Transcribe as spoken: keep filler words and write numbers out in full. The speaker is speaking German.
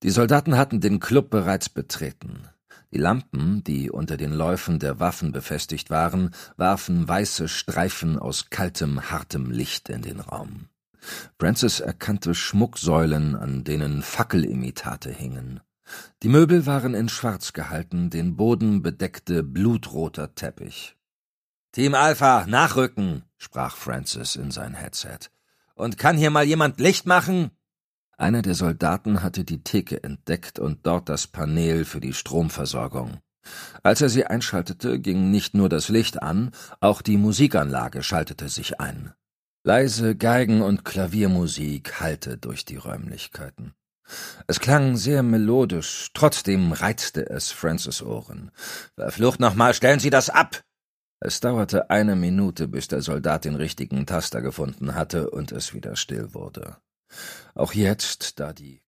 Die Soldaten hatten den Club bereits betreten. Die Lampen, die unter den Läufen der Waffen befestigt waren, warfen weiße Streifen aus kaltem, hartem Licht in den Raum. Francis erkannte Schmucksäulen, an denen Fackelimitate hingen. Die Möbel waren in Schwarz gehalten, den Boden bedeckte blutroter Teppich. »Team Alpha, nachrücken«, sprach Francis in sein Headset. »Und kann hier mal jemand Licht machen?« Einer der Soldaten hatte die Theke entdeckt und dort das Panel für die Stromversorgung. Als er sie einschaltete, ging nicht nur das Licht an, auch die Musikanlage schaltete sich ein. Leise Geigen- und Klaviermusik hallte durch die Räumlichkeiten. Es klang sehr melodisch, trotzdem reizte es Francis' Ohren. »Verflucht nochmal, stellen Sie das ab!« Es dauerte eine Minute, bis der Soldat den richtigen Taster gefunden hatte und es wieder still wurde. Auch jetzt, da die